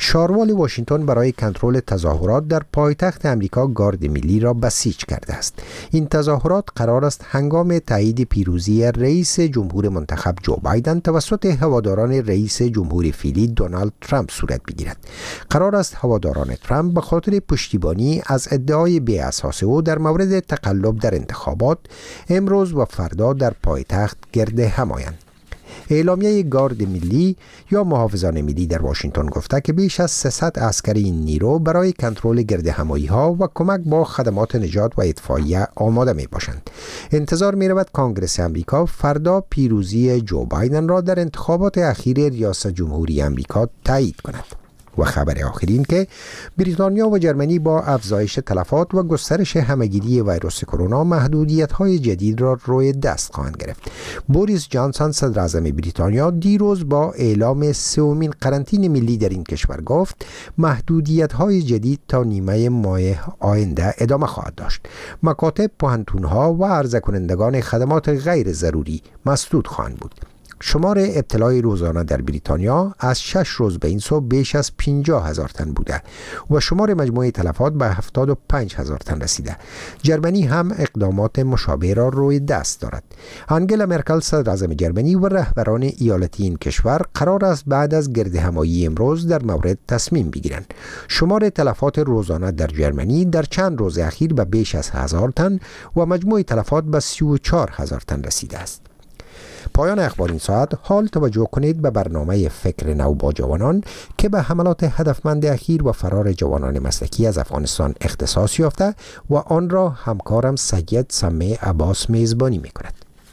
شاروال واشنگتن برای کنترل تظاهرات در پایتخت امریکا گارد ملی را بسیج کرده است. این تظاهرات قرار است هنگام تایید پیروزی رئیس جمهور منتخب جو بایدن توسط هواداران رئیس جمهور فعلی دونالد ترامپ صورت بگیرد. قرار است هواداران ترامپ به خاطر پشتیبانی از ادعای بی اساس او در مورد تقلب در انتخابات امروز و فردا در پایتخت گرد هم آیند. اعلامیه گارد ملی یا محافظان ملی در واشنگتن گفته که بیش از 300 عسکری این نیرو برای کنترل گردهمایی‌ها و کمک با خدمات نجات و اطفائیه آماده می باشند. انتظار می رود کانگرس امریکا فردا پیروزی جو بایدن را در انتخابات اخیر ریاست جمهوری امریکا تایید کند. و خبر آخرین که بریتانیا و جرمنی با افزایش تلفات و گسترش همه‌گیری ویروس کرونا محدودیت‌های جدید را روی دست خواهند گرفت. بوریس جانسون صدر اعظم بریتانیا دیروز با اعلام سومین قرنطینه ملی در این کشور گفت محدودیت‌های جدید تا نیمه ماه آینده ادامه خواهد داشت. مکاتب، پوهنتون‌ها و عرضه کنندگان خدمات غیر ضروری مسدود خواهند بود. شمار ابتلای روزانه در بریتانیا از 6 روز به این سو بیش از 50,000 تن بوده و شمار مجموعی تلفات به 75,000 تن رسیده. جرمنی هم اقدامات مشابه را روی دست دارد. آنگلا مرکل صدر اعظم جرمنی و رهبران ایالتی این کشور قرار است بعد از گردهمایی امروز در مورد تصمیم بگیرند. شمار تلفات روزانه در جرمنی در چند روز اخیر به بیش از 1000 تن و مجموع تلفات به 34,000 تن رسیده است. پایان اخبار این ساعت. حال توجه کنید به برنامه فکر نو با جوانان که به حملات هدفمند اخیر و فرار جوانان مسلکی از افغانستان اختصاص یافته و آن را همکارم سید سمع عباس میزبانی می کند.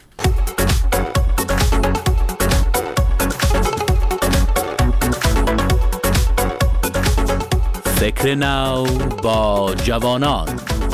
فکر نو با جوانان.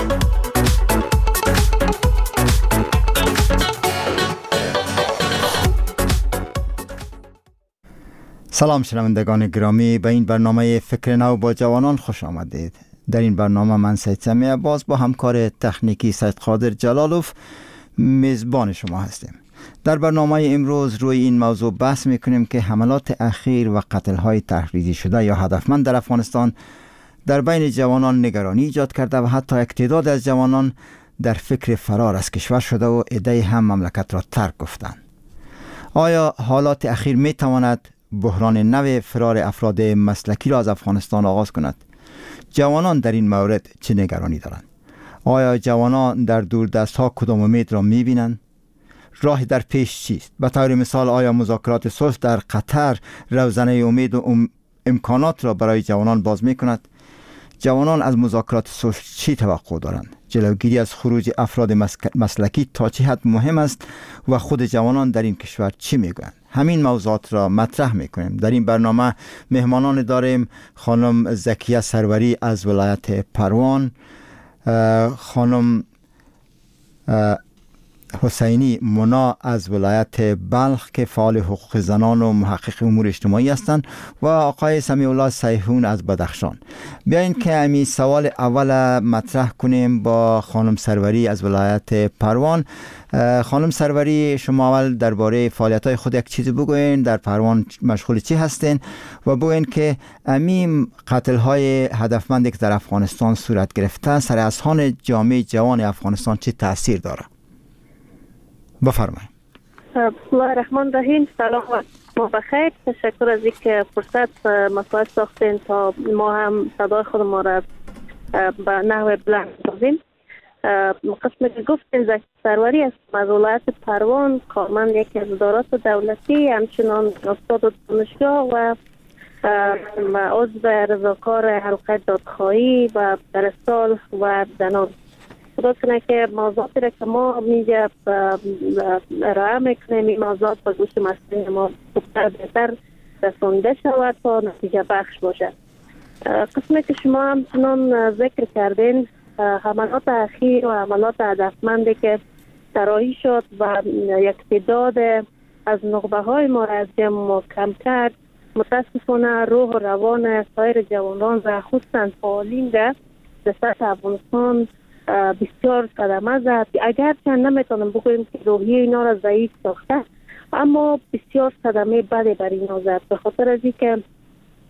سلام شنوندگان گرامی، به این برنامه فکر نو با جوانان خوش آمدید. در این برنامه من سید سمع عباس با همکار تکنیکی سید قادر جلالوف میزبان شما هستیم. در برنامه امروز روی این موضوع بحث میکنیم که حملات اخیر و قتل‌های تحریزی شده یا هدفمند در افغانستان در بین جوانان نگرانی ایجاد کرده و حتی یک تعداد از جوانان در فکر فرار از کشور شده و عده‌ای هم مملکت را ترک گفتند. آیا حالات اخیر میتواند بحران نو فرار افراد مسلکی را از افغانستان آغاز کند؟ جوانان در این مورد چه نگرانی دارند؟ آیا جوانان در دوردست ها کدام امید را میبینند؟ راه در پیش چیست؟ به طور مثال آیا مذاکرات صلح در قطر روزنه امید و امکانات را برای جوانان باز میکند؟ جوانان از مذاکرات صلح چی توقع دارند؟ جلوگیری از خروج افراد مسلکی تا چه حد مهم است و خود جوانان در این کشور چی میگویند؟ همین موضوعات را مطرح میکنیم. در این برنامه مهمانان داریم: خانم زکیه سروری از ولایت پروان، خانم حسینی مونا از ولایت بلخ که فعال حقوق زنان و محقق امور اجتماعی هستند و آقای سمیع الله سیحون از بدخشان. بیاین که امی سوال اول مطرح کنیم با خانم سروری از ولایت پروان. خانم سروری، شما اول درباره فعالیت‌های خود یک چیزی بگوین، در پروان مشغول چی هستین و بگوین که امی قتل‌های هدفمندی که در افغانستان صورت گرفته سر اذهان جامعه جوان افغانستان چه تاثیر داره؟ بفرمایید. بسم الله الرحمن الرحیم. سلام و ما بخیر. تشکر از اینکه فرصت مساعد ساختین تا ما هم صدای خود ما را به نحو بلند بازیم. قسمی که گفتین زکی سروری است از ولایت پروان، کارمند یکی از ادارات دولتی، همچنان استاد دانشگاه و عضو رضاکار حلقه دادخواهی و در سال و زنان. خدا کنه که موضوعاتی را که ما میگه ارائه میکنیم این موضوعات به گوش مسئولین ما خوبتر بهتر رسانده شود تا نتیجه بخش باشه. قسمی که شما همچنان ذکر کردین حملات اخیر و حملات هدفمندی که طراحی شد و یک تعداد از نخبه های ما را از جمع کم کرد، متاسفانه روح و روان سایر جوانان و خصوصا فعالین در سطح افغانستان بسیار صدمه زد. اگرچه نمیتونم بگویم که روحیه اینا را ضعیف ساخته، اما بسیار صدمه بدی بر اینا زد، به خاطر از اینکه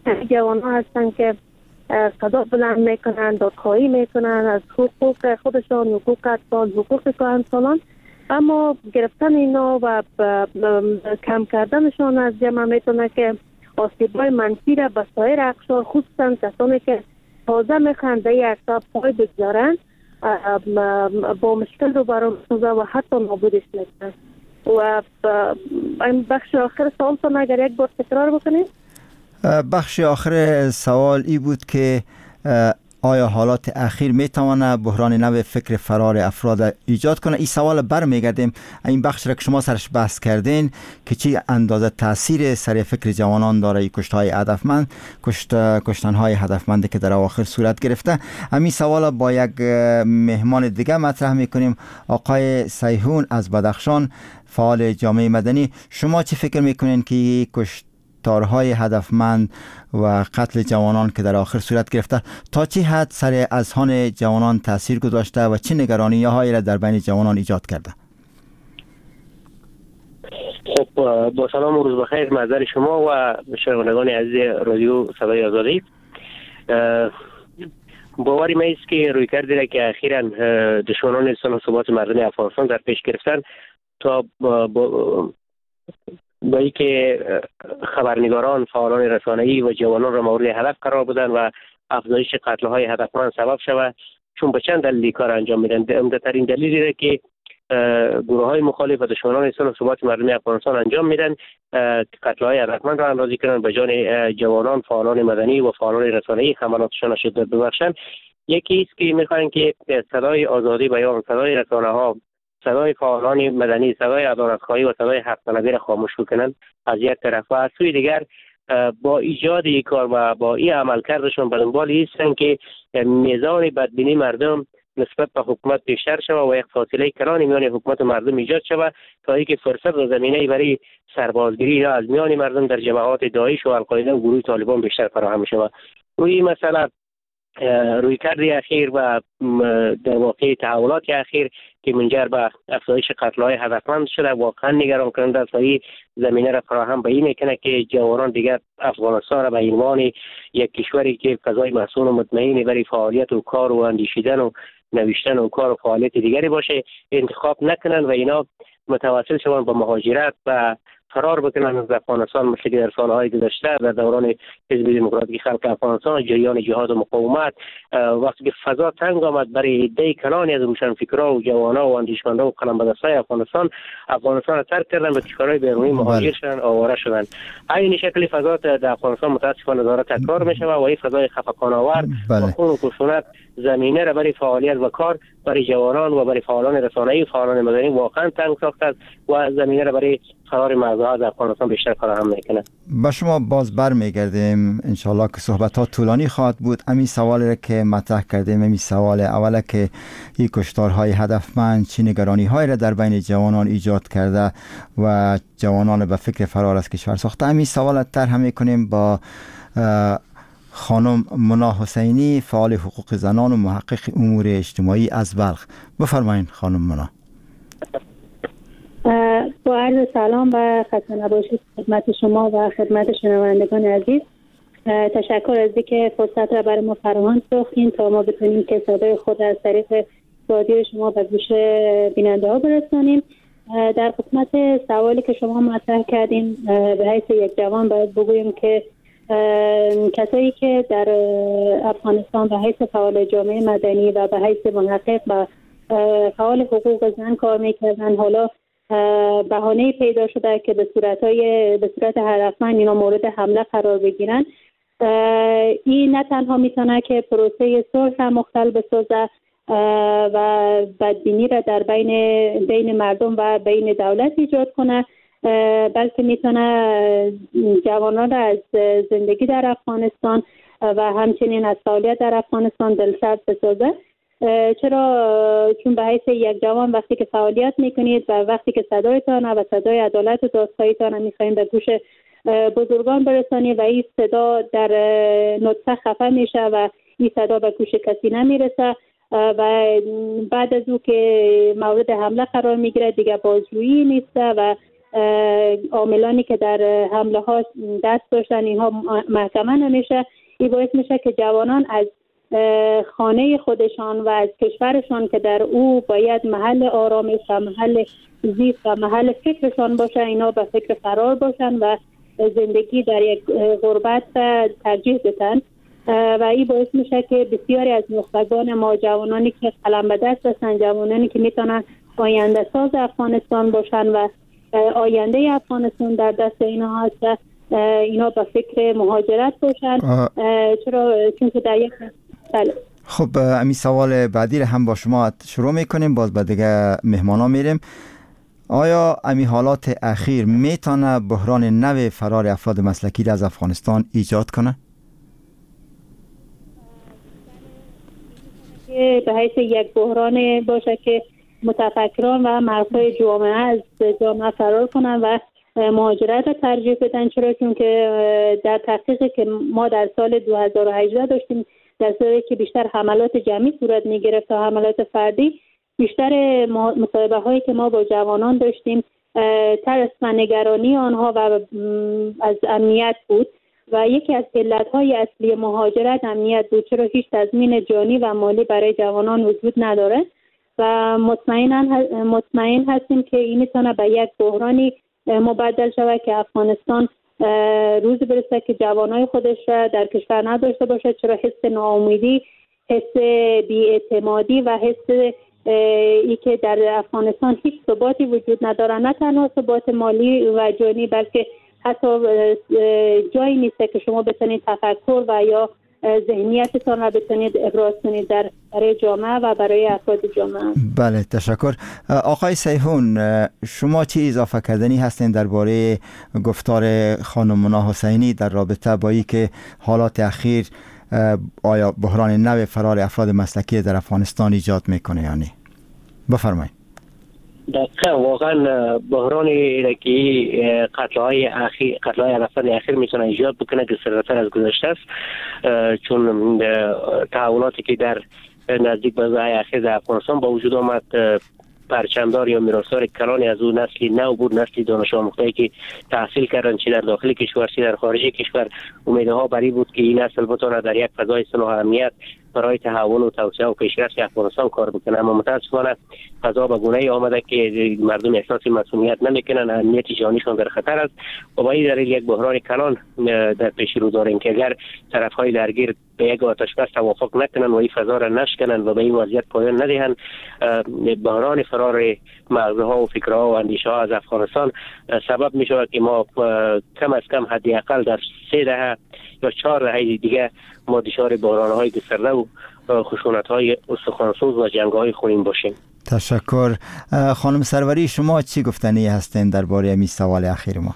جوان ها هستن که صدا بلند میکنن، دادخواهی میکنن از حقوق خودشان، حقوق اطفال، حقوق کارمندان، اما گرفتن اینا و کم کردنشان از جمع میتونه که آسیب‌های منفی را به سایر اقشار، خصوصا کسانی که تازه میخوان به یک اقشار پای بگذارن، با مشکل رو برام میسازه و حتی نابودش میکنن. و این بخش آخر سوالتون اگر یک بار تکرار بکنید. بخش آخر سوال ای بود که آیا حالات اخیر میتونه بحران نو فکر فرار افراد ایجاد کنه؟ این سوال برمیگردیم این بخش را که شما سرش بحث کردین که چی اندازه تاثیر سر فکر جوانان داره کشتهای هدفمند، کشتنهای هدفمند که در اواخر صورت گرفته. همین سوال با یک مهمان دیگه مطرح میکنیم، آقای سیحون از بدخشان، فعال جامعه مدنی. شما چی فکر میکنین که کشتارهای هدفمند و قتل جوانان که در آخر صورت گرفته تا چه حد سر اذهان جوانان تاثیر گذاشته و چه نگرانی‌هایی را در بین جوانان ایجاد کرده؟ خب با سلام و روز بخیر محضر شما و شنوندگان عزیز رادیو صدای آزادی. باوری ما است که روی کردی که اخیراً دشمنان اصلاح و ثبات مردمی افغانستان در پیش گرفتن تا با اینکه خبرنگاران، فعالان رسانه‌ای و جوانان را مورد هدف قرار بدن و افزایش قتل‌های هدفمند سبب شود، چون به چند دلیل کار انجام میدن. عمده‌ترین دلیلی را که گروه‌های مخالف و دشمنان اصلاح و ثبات مردمی افغانستان انجام میدن قتل‌های هدفمند را اندازی کنند به جان جوانان، فعالان مدنی و فعالان رسانه‌ای حملاتشان را شدت ببخشند. یکی است که می‌خواهند که صدای آزادی بیان، صدای رسانه‌ها، صدای فعالان مدنی، صدای عدالت‌خواهی و صدای حق طلبی را خاموش بکنند از یک طرف، و از سوی دیگر با ایجاد این کار و با این عملکردشون به دنبال هستند که میزان بدبینی مردم نسبت به حکومت بیشتر شود و یک فاصله کلان میان حکومت و مردم ایجاد شود تا اینکه فرصت و زمینه برای سربازگیری را از میان مردم در جماعات داعش و القاعده و گروه طالبان بیشتر فراهم شود. روی مسئله روی کردی اخیر و در واقع تحولات اخیر که منجر به افزایش قتل‌های هدفمند شده واقعا نگران کننده است و این زمینه را فراهم به این میکنه که جوانان دیگر افغانستان را به عنوان یک کشوری که فضای مسئول و مطمئن برای فعالیت و کار و اندیشیدن و نوشتن و کار و فعالیت دیگری باشه انتخاب نکنند و اینا متوسل شوند به مهاجرت و فرار بکنن از افغانستان، مثل که در سالهای گذشته در دوران حزب دموکراتیک خلق افغانستان جریان جهاد و مقاومت وقتی که فضا تنگ آمد برای عده کلانی از روشنفکرها و جوانا و اندیشمندا و قلمبدستای افغانستان را ترک کردن، به کشورهای بیرونی مهاجر شدن، آواره شدن. این شکلی فضا در افغانستان متاسفانه داره تکرار میشه و این فضای خفقان آور و خون و خشونت زمینه را برای فعالیت و کار برای جوانان و برای فعالان رسانه‌ای و فعالان مدنی واقعا تنگ ساخته است و زمینه را برای فرار مردم از افغانستان بیشتر فراهم میکنه. با شما باز برمیگردیم انشالله که صحبت ها طولانی خواهد بود. همین سوالی را که مطرح کردیم، همین سوال اوله که این کشتارهای هدفمند چه نگرانی‌هایی را در بین جوانان ایجاد کرده و جوانان به فکر فرار از کشور ساخته. همین سوال طرح میکنیم با خانم منا حسینی، فعال حقوق زنان و محقق امور اجتماعی از بلخ. بفرمایید خانم منا. با عرض سلام و خسته نباشید خدمت شما و خدمت شنوندگان عزیز. تشکر از اینکه فرصت را برای ما فراهم ساختین تا ما بتونیم که صدای خود از طریق رادیو شما به گوش بیننده ها برسانیم. در خدمت سوالی که شما مطرح کردین به حیث یک جوان باید بگویم که کسایی که در افغانستان به حیث فعال جامعه مدنی و به حیث محقق و فعال حقوق زن کار میکردن، حالا بهانه پیدا شده که به صورت هدفمند اینا مورد حمله قرار بگیرن. این نه تنها میتونه که پروسه صلح هم مختل بسازه و بدبینی را در بین مردم و بین دولت ایجاد کنه، بلکه میتونه جوانان را از زندگی در افغانستان و همچنین از فعالیت در افغانستان دلسرد بسازه. چون به حیث یک جوان وقتی که فعالیت میکنید و وقتی که صدایتان و صدای عدالت و دادخواهیتان میخواهید به گوش بزرگان برسانید و این صدا در نطفه خفه میشه و این صدا به گوش کسی نمیرسه و بعد از او که مورد حمله قرار میگیره دیگه بازجویی نیست و عاملانی که در حمله ها دست داشتن اینها محکمه نمیشه. این باعث میشه که جوانان از خانه خودشان و از کشورشان که در او باید محل آرامش و محل زیست و محل فکرشان باشه، اینا به فکر فرار باشن و زندگی در یک غربت ترجیح بدن و این باعث میشه که بسیاری از نخبگان ما، جوانانی که قلم به دست هستن، جوانانی که میتونن آینده ساز افغانستان باشن و آینده افغانستان در دست اینا هست، اینا به فکر مهاجرت باشن. چون که در یک خب امی سوال بعدی رو هم با شما شروع میکنیم، باز به دیگه مهمانا میریم. آیا امی حالات اخیر میتونه بحران نو فرار افراد مسلکی از افغانستان ایجاد کنه؟ به حیث یک بحران باشه که متفکران و مردای جامعه از جامعه فرار کنن و مهاجرت را ترجیح بدن. چرا؟ چون که در تحقیقی که ما در سال 2018 داشتیم، در سالی که بیشتر حملات جمعی صورت میگرفت تا حملات فردی، بیشتر مصاحبه هایی که ما با جوانان داشتیم ترس و نگرانی آنها و از امنیت بود و یکی از علتهای اصلی مهاجرت امنیت بود. چرا؟ هیچ تضمین جانی و مالی برای جوانان وجود نداره و مطمئن هستیم که این میتونه به یک بحرانی مبدل شود که افغانستان روز برسه که جوانای خودش در کشور نداشته باشه. چرا؟ حس ناامیدی، حس بی‌اعتمادی و حس ای که در افغانستان هیچ ثباتی وجود نداره، نه تنها ثبات مالی و جانی، بلکه حتی جایی نیست که شما بتونید تفکر و یا ذهنیتتان را بتونید ابراز کنید برای جامعه و برای افراد جامعه. بله، تشکر. آقای سیحون، شما چی اضافه کردنی هستین درباره گفتار خانم منا حسینی در رابطه با این که حالات اخیر آیا بحران نو فرار افراد مسلکی در افغانستان ایجاد میکنه یا نه؟ بفرمایید. دقیقا واقعا بحران که قتل‌های افراد اخیر میتونه ایجاد بکنه که سرتر از گذشته است، چون تحولاتی که در نزدیک به روزهای اخیر در افغانستان با وجود آمد، پرچمدار یا میراثدار کلانی از او نسلی نو بود، نسلی دانش آموخته که تحصیل کردن چه در داخل کشور چه در خارج کشور. امیدها بر این بود که این نسل بتونه در یک فضای صلح و امنیت برای تحول و توسعه و پیشرفت افغانستان کار بکنه. اما متاسفانه فضا به گونه‌ای آمده که مردم احساس مسئولیت نمیکنن، امنیت جانیشان در خطر است و با این دلیل یک بحران کلان در پیش رو داریم که اگر طرف‌های درگیر به یک آتش بس توافق نکنن و این فضا را نشکنن و به این وضعیت پایان ندهند، بحران فرار مغزها و فکرها و اندیشه‌ها از افغانستان سبب می شود که ما کم از کم حداقل در 3 دهه یا 4 دهه دیگه ما دچار بحران‌های گسترده و خشونت‌های استخوان‌سوز و جنگ‌های خونین باشیم. تشکر. خانم سروری، شما چی گفتنی هستین درباره این سوال اخیر ما؟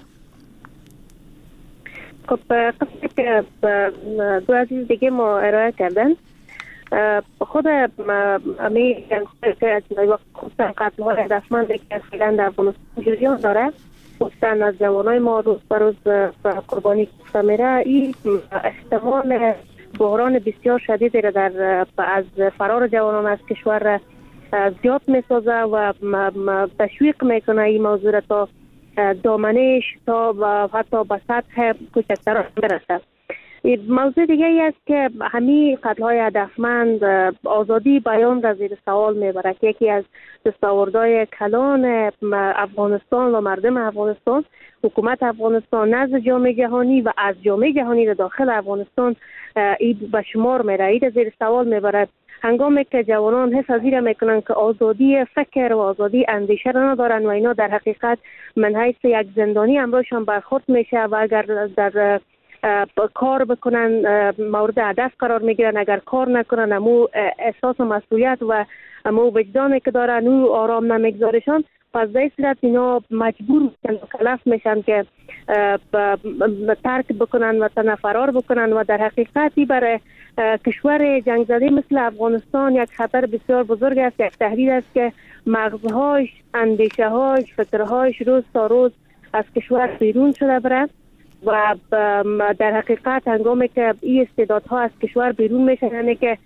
خب قصدی که دو عزیز دیگه ما ارائه کردن، خود امی که از وقت خصوصا قتل‌های هدفمند که فعلا در افغانستان جریان داره، خصوصا از جوانای ما روز به روز قربانی کشته میره، این احتمال بحران بسیار شدیدی را از فرار جوانان از کشور زیاد میسازه و تشویق میکنه این موضوع را تا دامنش تا و حتی به سطح کوچکتر برسه. موضوع دیگه ای است که همین قتل‌های هدفمند آزادی بیان را زیر سوال میبره که یکی از دستاوردهای کلان افغانستان و مردم افغانستان، حکومت افغانستان نزد جامعه جهانی و از جامعه جهانی داخل افغانستان این به شمار میره، این زیر سوال میبره. هنگامی که جوانان حس از این میکنن که آزادی فکر و آزادی اندیشه را ندارن و اینا در حقیقت من حیث یک زندانی امروزشان برخورد میشه و اگر در کار بکنن مورد هدف قرار میگیرن، اگر کار نکنن امو احساس مسئولیت و امو وجدانی که دارن او آرام نمیگذارشان، پس در این صورت اینا مجبور میشن و کلف میشن که ترک بکنن و فرار بکنن و در حقیقتی برای کشور جنگ زده مثل افغانستان یک خطر بسیار بزرگ است، یک تهدید است که مغزهاش، اندیشه‌هاش، فکرهاش روز تا روز از کشور بیرون شده بره و در حقیقت هنگامی که این استعدادها از کشور بیرون میشن، یعنی که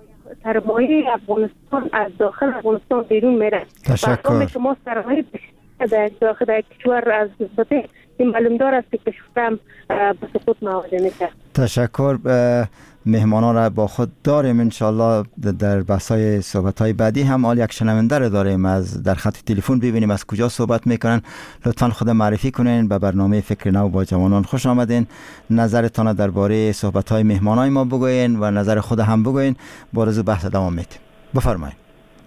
سرمایه افغانستان از داخل افغانستان بیرون میره. تشکر. که ما سرمایه در داخل کشور از بطه این معلوم دار است که کشورم به سقوط مواجه میشه. تشکر. مهمانان را با خود داریم انشالله در بحث‌های صحبت‌های بعدی هم. حال یک شنونده را داریم از در خط تلفن، ببینیم از کجا صحبت میکنن. لطفاً خود معرفی کنین. به برنامه فکر نو با جوانان خوش آمدین. نظرتان درباره صحبت‌های مهمانای ما بگوین و نظر خود هم بگوین. با آرزو بحث دوام میدیم. بفرمایید.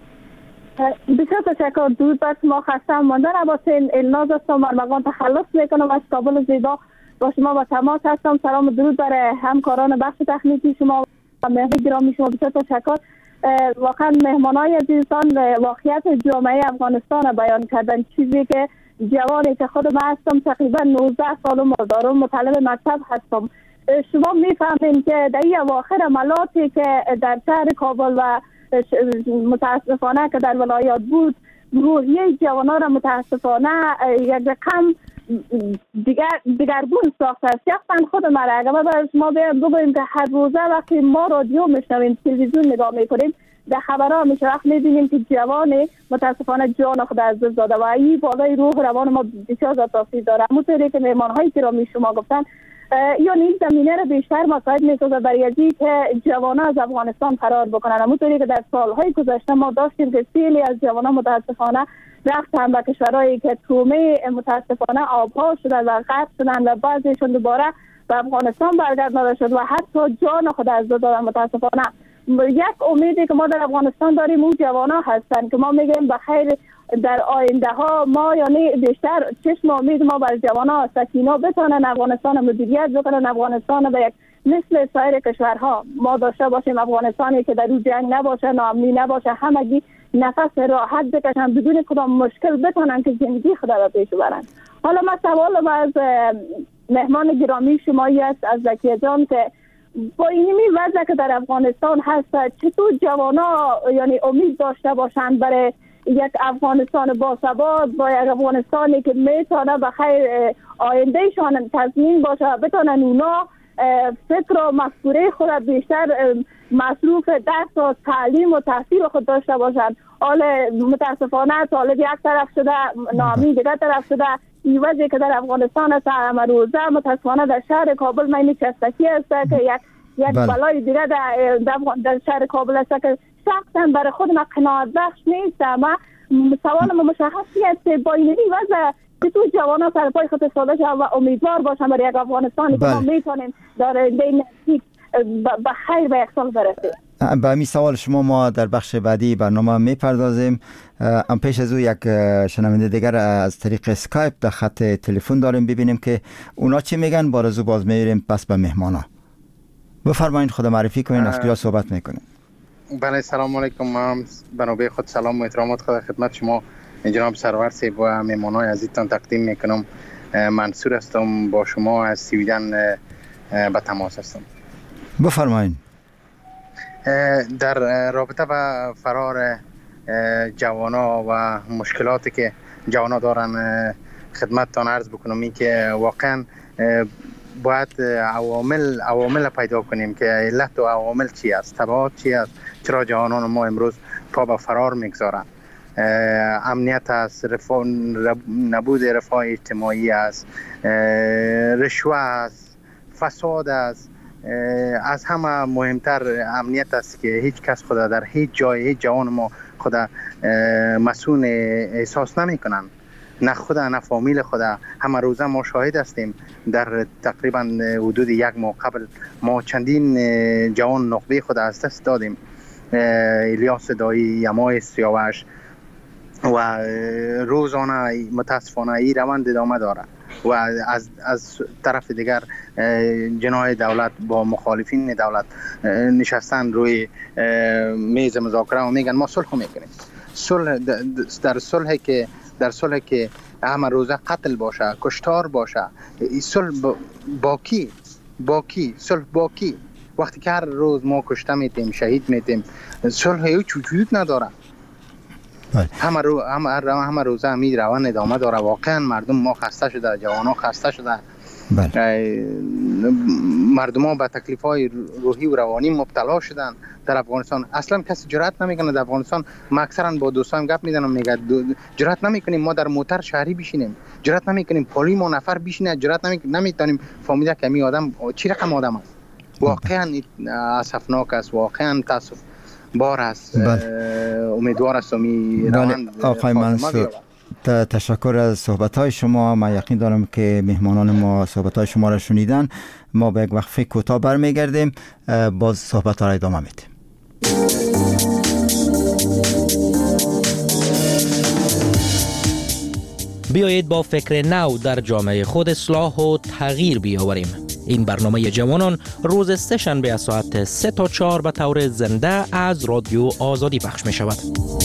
بسیار تشکر. درود بر شما. خستم مانده نباشین. الناز هستم، ارمغان تخلص میکنم از کابل زیبا. با شما با تماس هستم. سلام و درود برای همکاران بخش تکنیکی شما و مهمان گرامی شما. بسیار تشکر. واقعا مهمانای عزیزان واقعیت جامعه افغانستان بیان کردن، چیزی که جوانی که خود من هستم تقریبا 19 سالم دارم، مطالب مکتب هستم. شما میفهمین که در این اواخر عملاتی که در شهر کابل و متاسفانه که در ولایات بود، روحیه جوانان را متاسفانه یک رقم دیگرگون ساخته است. یقین خود من اگر برای شما بگوییم که هر روزه وقتی ما رادیو میشنویم، تلویزیون نگاه میکنیم، در خبرها میشه وقت میبینیم که جوانی متاسفانه جان خود از دست داده و این بالای روح روان ما بسیار زیاد تاثیر داره. همونطوری که مهمان‌هایی که رامی شما گفتن، یعنی این زمینه را بیشتر مساعد میسازه برای اینکه که جوانان از افغانستان فرار بکنن. همونطوری که در سالهای گذشته ما داشتیم که خیلی از جوانان متاسفانه رفتن به کشورهایی که تومه متاسفانه آبها شدن و غرق شدن و بعضیشون دوباره به افغانستان برگردانده شد و حتی جان خود از دست دادن. متاسفانه یک امیدی که ما در افغانستان داریم اون جوانان هستن که ما میگیم بخیر در آینده ها ما، یعنی بیشتر چشم امید ما بر جوانان سکینا بتونن افغانستان مدیریت بکنن، افغانستان به یک مثل سایر کشورها ما داشته باشیم، افغانستانی که در اون جنگ نباشه، ناامنی نباشه، همگی نفس راحت بکشن بدون کدام مشکل بتونن که زندگی خود را پیش ببرن. حالا من سوالم از مهمان گرامی شمایی است، از زکیه جان، که با اینمی وضع که در افغانستان هست چطور جوانا یعنی امید داشته باشند برای یک افغانستان باثبات، با یک افغانستانی که میتونه بخیر آیندهشان تضمین باشه، بتونن اونا فکر و مفکوره خود بیشتر مصروف درس و تعلیم و تحصیل خود داشته باشند. حال متاسفانه طالب یک طرف شده، نامی دیگر طرف شده. این وضعی که در افغانستان است امروزه متاسفانه در شهر کابل مینی چستکی است که یک بلای دیگر در شهر کابل است که شخصا برای خود من قناعت بخش نیست. ما سوال ما مشخصی است با این وضع که تو جوانا سر پای خود ساده شدن و امیدوار باشن برای یک افغانستانی که ما میتونیم در نزدیک به خیر به یک سال برسیم. به همین سوال شما ما در بخش بعدی برنامه میپردازیم. پیش از او یک شنونده دیگر از طریق اسکایپ در خط تلفن داریم، ببینیم که اونا چی میگن. با رزو باز میریم پس به مهمانا. بفرمایید خود معرفی کنین، از کجا صحبت میکنین؟ بله، سلام علیکم. من بنابه خود سلام و احترامات خود خدمت شما جناب سرور صاحب و مهمانای عزیزتان تقدیم میکنم. منصور هستم، با شما از سویدن به تماس هستم. بفرمایید. در رابطه با فرار جوانا و مشکلاتی که جوانا دارن خدمتتان عرض بکنم این که واقعا باید عوامل پیدا کنیم که علت و عوامل چی است، تبعات چی است، چرا جوانان ما امروز پا به فرار میگذارن. امنیت است، نبود رفاه اجتماعی است، رشوه است، فساد است. از همه مهمتر امنیت است که هیچ کس خدا در هیچ جای هیچ جوان ما خدا مسئول احساس نمی کنن، نه خدا نه فامیل خدا. همه روزه ما شاهد هستیم در تقریبا حدود یک ماه قبل ما چندین جوان نخبه خدا از دست دادیم. الیاس دایی، یمای سیاوش و روزانه متاسفانه این روند ادامه داره و از طرف دیگر جناح دولت با مخالفین دولت نشستن روی میز مذاکره و میگن ما صلح میکنیم. صلح در صلح که همه روزه قتل باشه، کشتار باشه، صلح باکی صلح باکی. وقتی که هر روز ما کشته میتیم، شهید میتیم، صلح هیچ وجود نداره. همه روزه همین روند ادامه داره. واقعا مردم ما خسته شده، جوانان خسته شده مردم به تکلیف های روحی و روانی مبتلا شدن در افغانستان. اصلا کسی جرأت نمیکنه در افغانستان. ما اکثرا با دوستان گپ میزنم، میگه جرأت نمیکنیم ما در موتر شهری بشینیم، جرأت نمیکنیم پلی ما نفر بشینه، جرأت نمیتونیم فهمیده که می آدم چی رقم آدم است. واقعا اسفناک است، واقعا تاسف بار است. امیدوار هستم این روند آقای منصور تشکر از صحبت‌های شما. من یقین دارم که مهمانان ما صحبت‌های شما را شنیدن. ما به یک وقفه کوتاه برمیگردیم، باز صحبت‌ها را ادامه میدیم. بیایید با فکر نو در جامعه خود اصلاح و تغییر بیاوریم. این برنامه جوانان روز سه شنبه از ساعت 3 تا 4 به طور زنده از رادیو آزادی پخش می شود.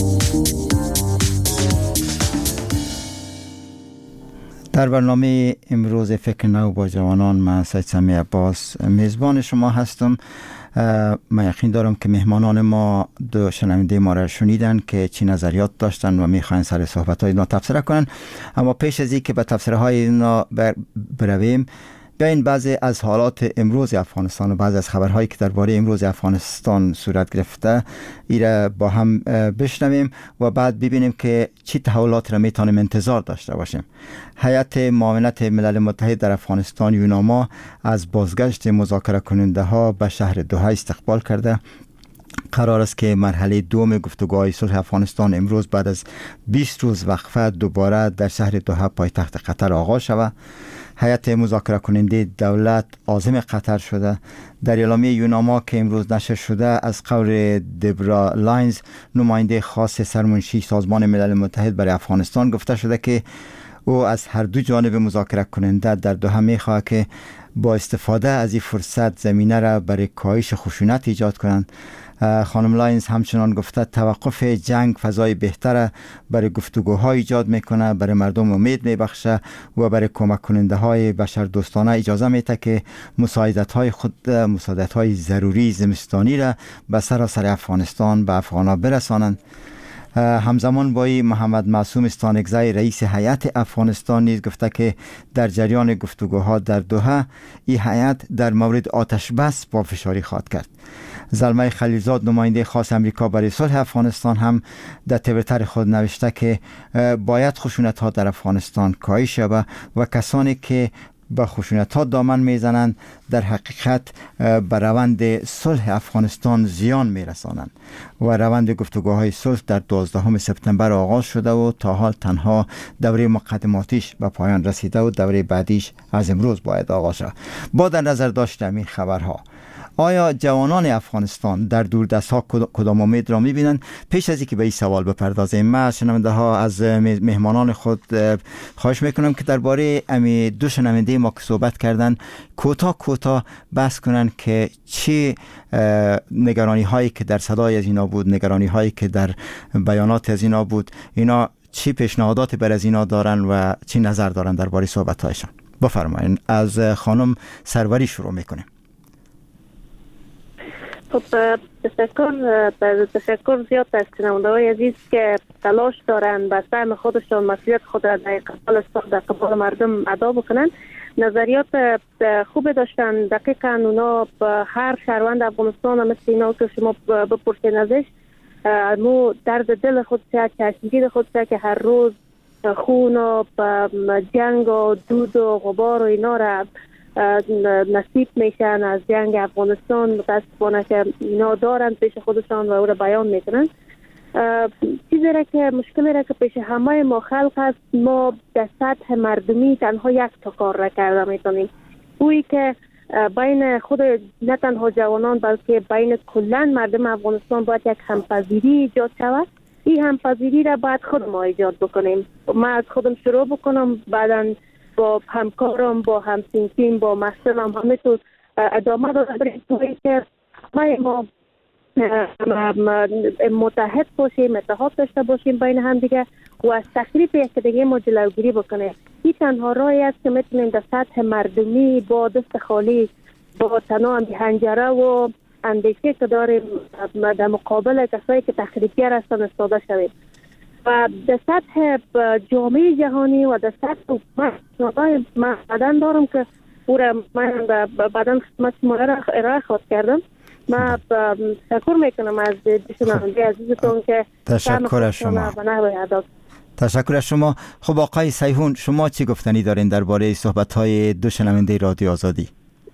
در برنامه امروز فکر نو با جوانان من سید سمیع عباس میزبان شما هستم. من یقین دارم که مهمانان ما دو شنونده ما را شنیدن که چی نظریات داشتن و میخواین سر صحبت‌های اینا تبصره کنن. اما پیش از اینکه به تبصره های اینا برویم، بیاین بعضی از حالات امروز افغانستان و بعضی از خبرهایی که درباره امروز افغانستان صورت گرفته ایره با هم بشنویم و بعد ببینیم که چی تحولات را میتونیم انتظار داشته باشیم. هیئت معاونت ملل متحد در افغانستان یوناما از بازگشت مذاکره کننده ها به شهر دوحه استقبال کرده. قرار است که مرحله دوم گفتگوهای صلح افغانستان امروز بعد از 20 روز وقفه دوباره در شهر دوحه پایتخت قطر آغاز شود. هیئت مذاکره کننده دولت عازم قطر شده. در اعلامیه یوناما که امروز نشر شده از قول دبرا لاینز، نماینده خاص سرمنشی سازمان ملل متحد برای افغانستان، گفته شده که او از هر دو جانب مذاکره کننده در دوحه می‌خواهد که با استفاده از این فرصت زمینه را برای کاهش خشونت ایجاد کنند. خانم لاینز همچنان گفته توقف جنگ فضای بهتر برای گفتگوها ایجاد میکنه، برای مردم امید میبخشه و برای کمک کننده های بشر دوستانه اجازه میده که مساعدت های ضروری زمستانی را به سراسر افغانستان به افغانا برسانند. همزمان با محمد معصوم استانکزی رئیس هیئت افغانستان نیز گفته که در جریان گفتگوها در دوحه این هیئت در مورد آتش بس پافشاری خواهد کرد. زلمه خلیلزاد نماینده خاص امریکا برای صلح افغانستان هم در توییتر خود نوشته که باید خشونت ها در افغانستان کاهش یابد و کسانی که به خشونت ها دامن میزنند در حقیقت به روند صلح افغانستان زیان میرسانند و روند گفتگوهای صلح در 12 سپتامبر آغاز شده و تا حال تنها دوره مقدماتیش به پایان رسیده و دوره بعدیش از امروز باید آغاز شود. با در نظر داشتن این خبرها، آیا جوانان افغانستان در دوردست ها کدام امید را میبینند؟ پیش از اینکه به این سوال بپردازیم، من شنونده ها از مهمانان خود خواهش میکنم که درباره امی دو شنونده ما که صحبت کردن کوتاه بحث کنن که چه نگرانی هایی که در صدای از اینا بود، نگرانی هایی که در بیانات از اینا بود، اینا چه پیشنهادات بر از اینا دارن و چه نظر دارن درباره صحبت هایشان. بفرمایید. از خانم سروری شروع میکنیم. خب تشکر زیاد از شنونده‌های عزیز که تلاش دارن به سهم خودشون مسئولیت خود را در قبال مردم ادا بکنن. نظریات خوب داشتن. دقیقاً اونا به هر شهروند افغانستان مثل اینا که شما بپرسین ازش، مو درد دل خود چشمگیر خود که هر روز خون و جنگ و دود و غبار و اینا را نصیب میشن از جنگ افغانستان. متاسفانه که اینا دارن پیش خودشان و او را بیان میکنن. چیزی را که مشکلی را که پیش همه ما خلق است، ما در سطح مردمی تنها یک تا کار را کرده میتونیم، اویی که بین خود نه تنها جوانان بلکه بین کلن مردم افغانستان باید یک همپذیری ایجاد شود. این همپذیری را باید خود ما ایجاد بکنیم. من از خودم شروع بکنم، بعداً با همکارم، با همسنفیم، با محسنم همینطور ادامه دادم که ما متحد باشیم، اتحاد داشته باشیم بین هم دیگه و از تخریب یک دیگه ما جلوگیری بکنیم. این تنها راهی است که میتونیم در سطح مردمی با دست خالی، با تنها هنجره و اندیشه که داریم در مقابل کسایی که تخریبگر هستن استاده شویم. و در سطح جامعه جهانی و در سطح من دارم که او را من بعدا خدمت شما را ارائه خواهد کردم. من تشکر میکنم از شنونده عزیزتون که تشکر از شما. تشکر از شما. خب آقای سیحون، شما چی گفتنی دارین درباره صحبت‌های دو شنونده رادیو آزادی؟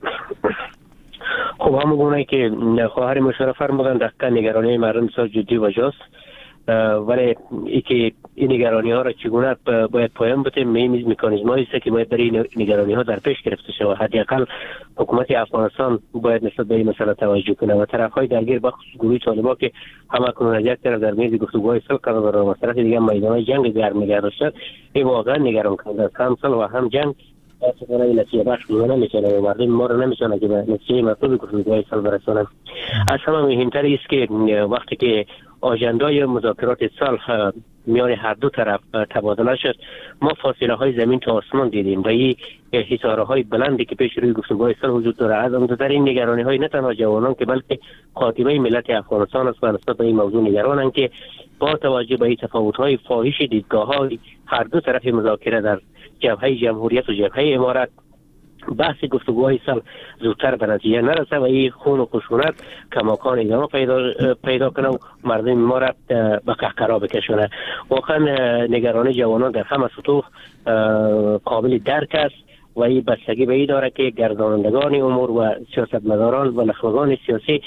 خب همون گونه که خواهر مشرف فرمودن دقیقا نگرانی مردم بسیار جدی و جاست، ولی این نگرانی ها را چگونه باید پایان بدیم، این مکانیزم هایی است که باید برای نگرانی ها در پیش گرفته شود. حداقل حکومت افغانستان باید نسبت به این مسئله توجه کنه و طرف های درگیر بخصوص گروه طالبان که هم اکنون از یک طرف در میز گفتگوهای صلح قرار دارند و طرف دیگه میدان جنگ گرم نگه داشته، این واقعا نگران کننده است. هم صلح و هم جنگ اصلا نتیجه بخش بودن نمیتونه و مردم ما رو نمیتونه که به نتیجه مطلوب گفتگوهای صلح برسونن. از همه مهمتر است که وقتی که آژندای مذاکرات صلح میان هر دو طرف تبادله شد، ما فاصله های زمین تا آسمان دیدیم و این حصاره های بلندی که پیش روی گفتگوهای صلح وجود داره. از عمدتر این نگرانی های نه تنها جوانان که بلکه خاتمه ملت افغانستان است و نسبت به این موضوع نگرانند که با توجه به این تفاوت های فاحش دیدگاه های هر دو طرف مذاکره در جبهه جمهوریت و جبهه امارت، بحث گفتگوهای صلح زودتر به نتیجه نرسه و این خون و خشونت کماکان ادامه پیدا کنه و مردم ما را به قهقرا بکشونه. واقعا نگرانی جوانان در همه سطوح قابل درک است و این بستگی به این داره که گردانندگان امور و سیاستمداران و نخبگان سیاسی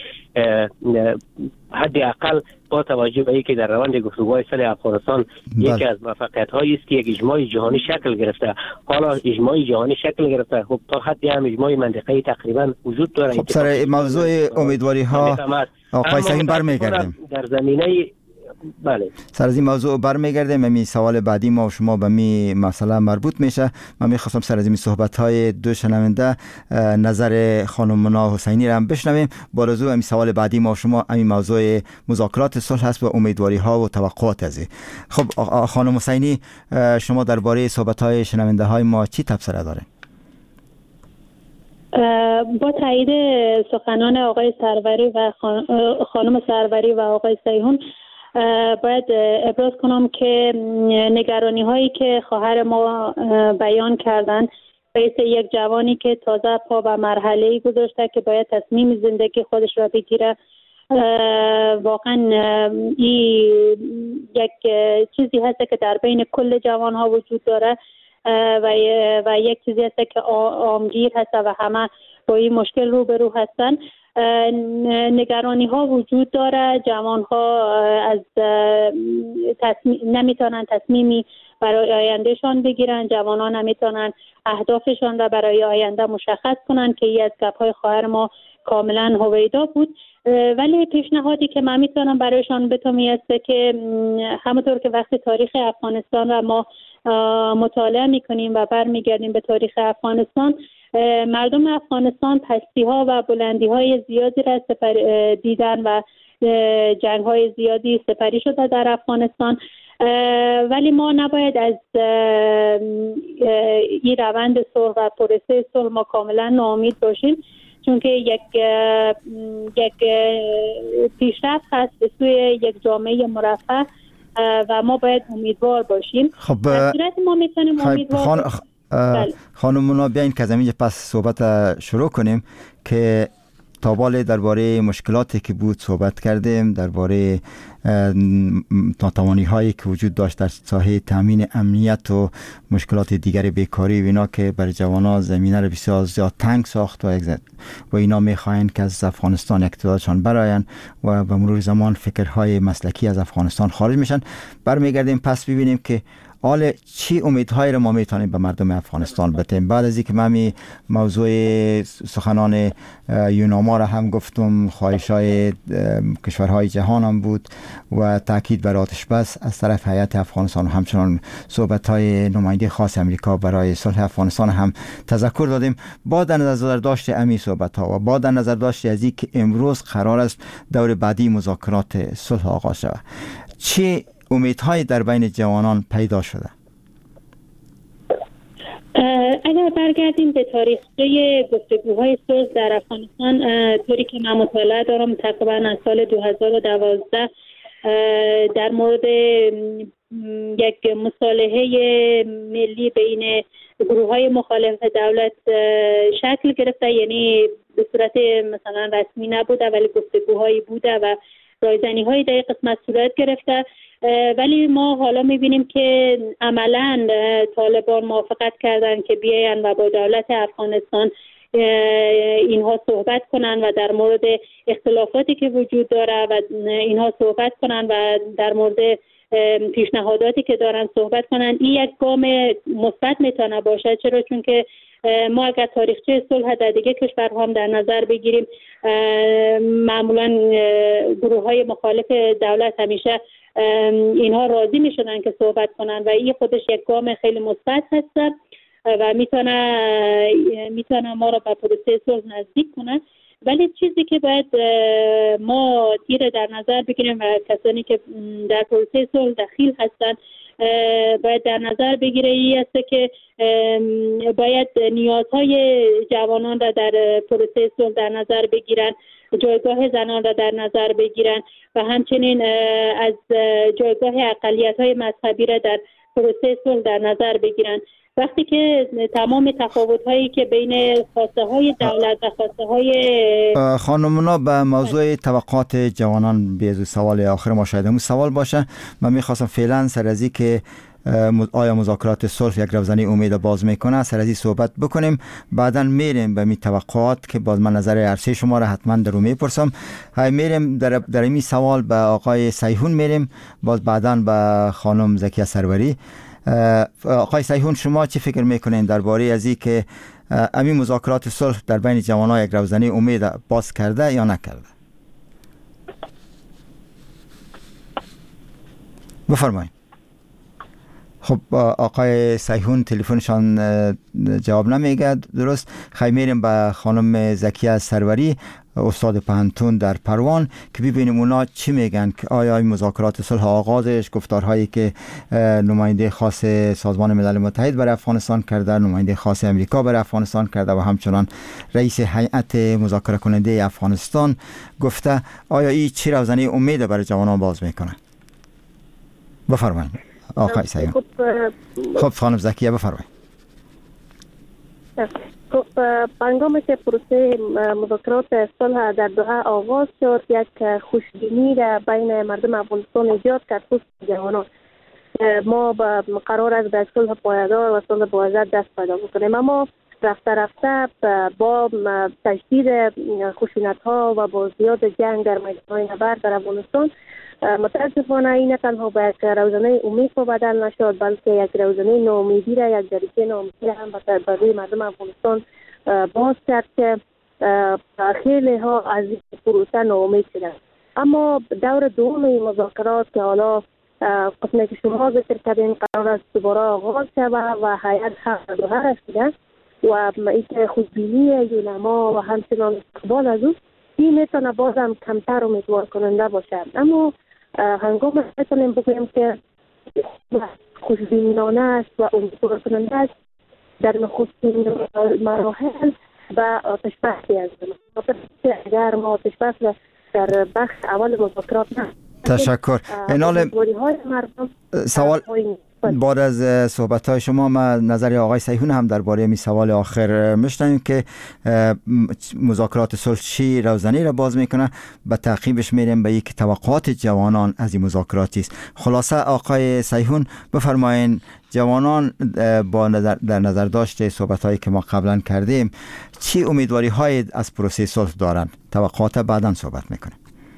حداقل با توجه به اینکه در روند گفتگوهای صلح افغانستان یکی از موفقیت‌هایی است که یک اجماع جهانی شکل گرفته. حالا اجماع جهانی شکل گرفته، خب تا حدی هم اجماع منطقه‌ای تقریبا وجود داره. خب سر موضوع امیدواری‌ها آقای سعید برمیگردیم در زمینه بله. سر از این موضوع برمیگردیم. همین سوال بعدی ما و شما به می مسئله مربوط میشه. من میخواستم سر از این صحبت‌های دو شنونده نظر خانم منا حسینی را هم بشنویم. با رجوع همین سوال بعدی ما و شما همین موضوع مذاکرات صلح هست و امیدواری‌ها و توقعات از این. خب خانم حسینی، شما درباره صحبت‌های شنونده‌های ما چی تبصره دارین؟ با تایید سخنان آقای سروری و خانم سروری و آقای سیحون باید ابراز کنم که نگرانی هایی که خواهر ما بیان کردن بیس یک جوانی که تازه پا به مرحله گذاشته که باید تصمیم زندگی خودش را بگیره، واقعا این یک چیزی هست که در بین کل جوان ها وجود داره و یک چیزی هست که عامگیر هست و همه با این مشکل روبرو هستن. نگرانی ها وجود داره، جوان ها از نمیتونن تصمیمی برای آیندهشان بگیرن، جوانان نمیتونن اهدافشان را برای آینده مشخص کنن که این از گپ های خواهر ما کاملا هویدا بود. ولی پیشنهادی که من میتونم برایشان بتم است که همونطور که وقتی تاریخ افغانستان را ما مطالعه میکنیم و برمیگردیم به تاریخ افغانستان، مردم افغانستان پستی ها و بلندی های زیادی را دیدن و جنگ های زیادی سپری شده در افغانستان، ولی ما نباید از این روند صلح و پروسه صلح ما کاملا ناامید باشیم، چون که یک پیشرفت هست به سوی یک جامعه مرفه و ما باید امیدوار باشیم. خب ما میتونیم امیدوار خانم منا، بیاین که از اینجا پس صحبت شروع کنیم که تابال درباره مشکلاتی که بود صحبت کردیم، درباره ناتوانی هایی که وجود داشت در ساحه تامین امنیت و مشکلات دیگر بیکاری و اینا که بر جوانان زمینه رو بسیار زیاد تنگ ساخت و اینا میخواین که از افغانستان اقتدارشان براین و به مرور زمان فکرهای مسلکی از افغانستان خارج میشن. برمیگردیم پس ببینیم که حال چی امیدهایی رو ما میتونیم به مردم افغانستان بدیم. بعد از اینکه من موضوع سخنان یوناما را هم گفتم، خواهش‌های کشورهای جهان هم بود و تاکید بر آتش بس از طرف هیئت افغانستان و همچنان صحبت‌های نماینده خاص امریکا برای صلح افغانستان هم تذکر دادیم. با در نظر داشت امی صحبت‌ها و با در نظر داشت از اینکه امروز قرار است دور بعدی مذاکرات صلح آغاز شود، چی امیدهای در بین جوانان پیدا شده؟ اگر برگردیم به تاریخچه گفتگوهای صلح در افغانستان، طوری که من مطالعه دارم تقریبا از سال 2012 در مورد یک مصالحه ملی بین گروه‌های مخالف دولت شکل گرفته، یعنی به صورت مثلا رسمی نبوده ولی گفتگوهایی بوده و رایزنی‌های در قسمت صورت گرفته. ولی ما حالا می‌بینیم که عملاً طالبان موافقت کردن که بیاین و با دولت افغانستان اینها صحبت کنن و در مورد اختلافاتی که وجود داره و اینها صحبت کنن و در مورد پیشنهاداتی که دارن صحبت کنن. این یک گام مثبت میتونه باشه، چرا چون که ما اگر تاریخچه صلح در دیگه کشورها هم در نظر بگیریم، معمولا گروه های مخالف دولت همیشه اینها راضی میشدن که صحبت کنن و این خودش یک گام خیلی مثبت هست و میتونه ما را به پروسه صلح نزدیک کنه. ولی چیزی که باید ما تیر در نظر بگیریم و کسانی که در پروسه صلح دخیل هستند باید در نظر بگیره این است که باید نیازهای جوانان را در پروسه صلح در نظر بگیرن، جایگاه زنان را در نظر بگیرن و همچنین از جایگاه اقلیت‌های مذهبی را در پروسه صلح در نظر بگیرن. وقتی که تمام تفاوت‌هایی که بین خواسته‌های دولت و خواسته‌های خانمونا به موضوع توقعات جوانان بیازو سوال آخر ما شاید همون سوال باشه. من می‌خواستم فعلا سر از که آیا مذاکرات صلح یک روزنه امید باز میکنه سر از صحبت بکنیم، بعداً میریم به می توقعات که باز من نظر عرصه شما را حتما در رو میپرسم. میریم در این سوال به آقای سیحون میریم، باز بعداً به خانم زکیه سروری. آقای سیحون، شما چی فکر میکنین درباره از این که همین مذاکرات صلح در بین جوانان یک روزنه امید باز کرده یا نکرده؟ بفرمایید. خب آقای سیحون تلفنشان جواب نمیگه درست. خیلی میریم به خانم زکیه سروری، استاد پهنتون در پروان، که ببینیم اونا چی میگن که آیا این مذاکرات صلح آغازش، گفتارهایی که نماینده خاص سازمان ملل متحد برای افغانستان کرده، نماینده خاص امریکا برای افغانستان کرده و همچنان رئیس هیئت مذاکره کننده افغانستان گفته، آیا این چی روزنه امید برای جوانان باز میکنه؟ بفرمایید آقای سیحون. خب خانم زکیه بفرمایید. خب هنگامی که پروسه مذاکرات صلح در دوحه آغاز شد، یک خوشبینی را بین مردم افغانستان ایجاد کرد، خصوصا جوانان. ما قرار است به صلح پایدار و صلح باوجد دست پیدا بکنیم، اما رفته با تشدید خشونت‌ها و با زیاد جنگ در میدان‌های نبرد در افغانستان، متاسفانه این نه تنها به یک روزنه امید بدل نشد، بلکه یک روزنه ناامیدی را، یک دریچه ناامیدی را هم برای مردم افغانستان باز کرد که خیلی ها از این پروسه ناامید شدند. اما دور دوم این مذاکرات که حالا قسمی که شما ذکر کردین قرار است دوباره آغاز شود و هیئت هم دوحه رسیده و این خوشبینی علما و همچنان استقبال از او، این میتونه بازم کمتر امیدوار کننده باشه. اما هنگام میتونیم بگوییم که خوشبینانه است و امیدوار کننده است در نخستین مراحل به آتش بستی است. اگر ما آتش بس در بخش اول مذاکرات نه. تشکر. اینال سوال بعد از صحبت‌های شما ما نظر آقای سیحون هم درباره می سوال آخر میشنویم که مذاکرات صلح چی روزنه را باز میکنه. به تعقیبش میریم به یک توقعات جوانان از این مذاکراتی است. خلاصه آقای سیحون بفرمایین، جوانان با در نظر داشته صحبت‌هایی که ما قبلا کردیم چی امیدواری‌های از پروسه صلح دارن؟ توقعات بعداً صحبت میکنیم.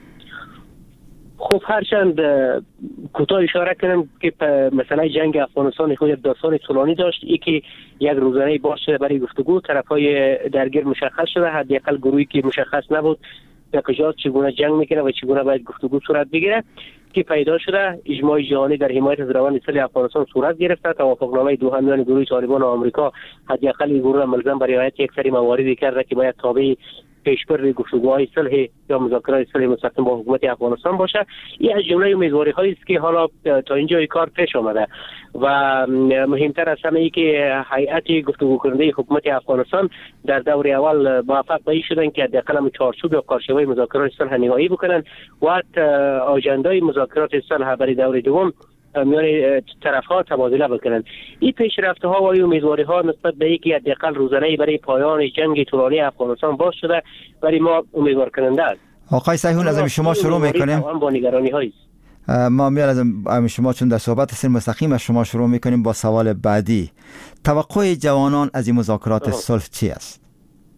خب هرچند کوتاه اشاره کنم که مثلا جنگ افغانستان خود داستان طولانی داشت، یکی یک روزانه باز شده برای گفتگو، طرفای درگیر مشخص شده، حداقل گروهی که مشخص نبود به کجا چگونه جنگ میکنه و چگونه باید گفتگو صورت بگیره که پیدا شده. اجماع جهانی در حمایت از روند صلح افغانستان صورت گرفته. توافقنامه دوحه میان گروه طالبان و آمریکا حداقل این گروه ملزم به رعایت یک سری مواردی کرده که باید تابع پیشبرد گفتگوهای صلح یا مذاکرات صلح مستقیم با حکومت افغانستان باشه. این از جمله امیدواری‌هایی است که حالا تا اینجای کار پیش آمده و مهمتر از همه ای که هیئت گفتگو کننده حکومت افغانستان در دور اول موفق به این شدن که حداقل چارچوب یا کارشوی مذاکرات صلح نهایی بکنن و آژاندای مذاکرات صلح برای دور دوم میان طرف‌ها تبادله بکنن. این پیشرفت‌ها و امیدواری‌ها نسبت به اینکه حداقل روزانه‌ای برای پایان جنگ طولانی افغانستان باز شده برای ما امیدوار کننده است. آقای صیحون از شما شروع می‌کنیم. با نگرانی‌هایی ما میاد از شما چون در صحبت هستیم مستقیم از شما شروع می‌کنیم با سوال بعدی. توقع جوانان از این مذاکرات صلح چی است؟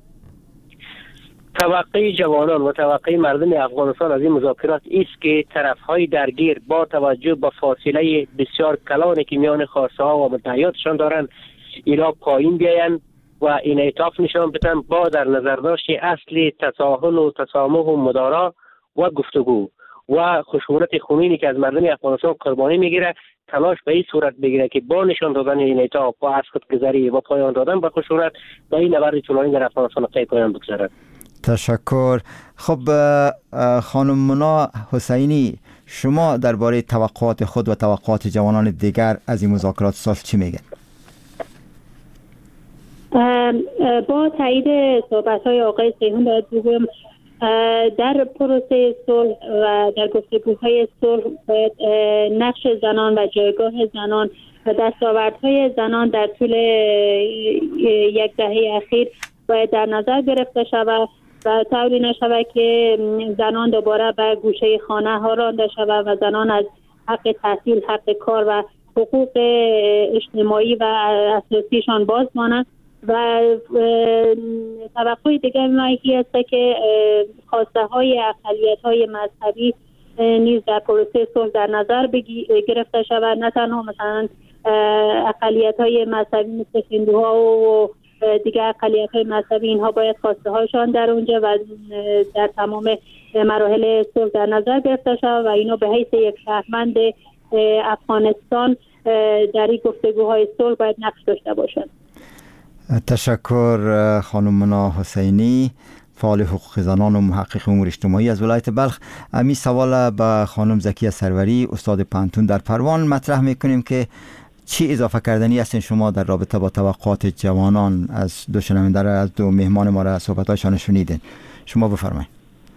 توقع جوانان و توقع مردم افغانستان از این مذاکرات است که طرف‌های درگیر با توجه به فاصله بسیار کلانی که میان خواسته‌ها و مدعیاتشان دارند اینا پایین بیاین و انعطاف نشان بدن با در نظر داشت اصل تساهل و تسامح و مدارا و گفتگو و خشونت خونینی که از مردم افغانستان قربانی میگیره تلاش به این صورت بگیره که با نشان دادن انعطاف و از خودگذری و پایان دادن به خشونت با این نبرد طولانی در افغانستان پایان بگذارد. تشکر. خب خانم منا حسینی، شما درباره توقعات خود و توقعات جوانان دیگر از این مذاکرات صلح چی میگن؟ با تایید صحبت‌های آقای صیحون باید بگم در پروسه صلح و در گفتگوهای صلح باید نقش زنان و جایگاه زنان و دستاوردهای زنان در طول یک دهه اخیر باید در نظر گرفته شود و طوری نشود که زنان دوباره به گوشه خانه ها رانده شود و زنان از حق تحصیل، حق کار و حقوق اجتماعی و اساسیشان باز مانند. و توقع دیگر مایهی است که خواسته های اقلیت های مذهبی نیز در پروسه صلح در نظر گرفته شود، نه تنها مثلا اقلیت های مذهبی مثل هندوها و دیگر اقلیت های مذهبی، اینها باید خواسته هایشان در اونجا و در تمام مراحل صلح در نظر گرفته شود و اینا به حیث یک شهروند افغانستان در این گفتگوهای صلح باید نقش داشته باشند. تشکر خانم منا حسینی، فعال حقوق زنان و محقق امور اجتماعی از ولایت بلخ. امی سوال به خانم زکیه سروری، استاد پانتون در پروان مطرح میکنیم که چی اضافه کردنی هستین شما در رابطه با توقعات جوانان؟ از دو شنونده را، از دو مهمان ما را صحبت‌هایشان شنیدین، شما بفرمایید.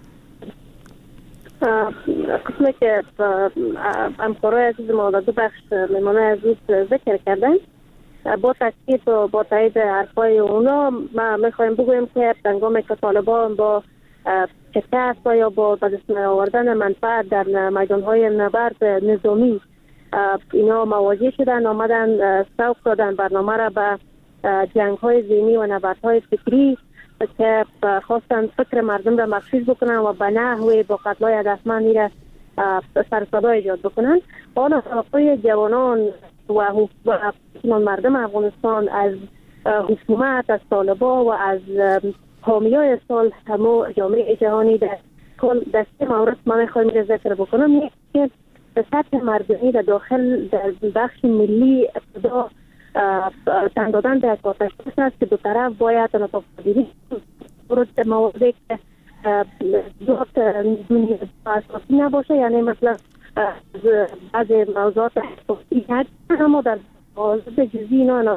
قسمی که همکارای عزیز ما در دو بخش مهمانای عزیز ذکر کردن، با تاکید و با تایید حرفای اونا ما میخوایم بگویم که هنگامی که طالبان با شکست یا با دست آوردن منفعت در میدانهای نبرد نظامی اینا مواجه شدن، آمدن سوق دادن برنامه را به جنگ‌های ذهنی و نبردهای فکری که خواستن فکر مردم را مخشوش بکنن و به نحوی با قتل‌های هدفمندی را سر صدا ایجاد بکنن. حالا توقع جوانان و مردم افغانستان از حکومت، از طالبان و از حامیای صلح همو جامعه جهانی در کل دسته مورد ما میخوایم ذکر بکنم که سطح مردمی در داخل در بخش ملی ابتدا تن دادن در کارتشخیص است که دو طرف باید نتافدیری برد مواردی که دوت دنیا اساسی نباشه، یعنی مثلا بعض موضوعات اساسی هست اما در موضوع جزئی اینا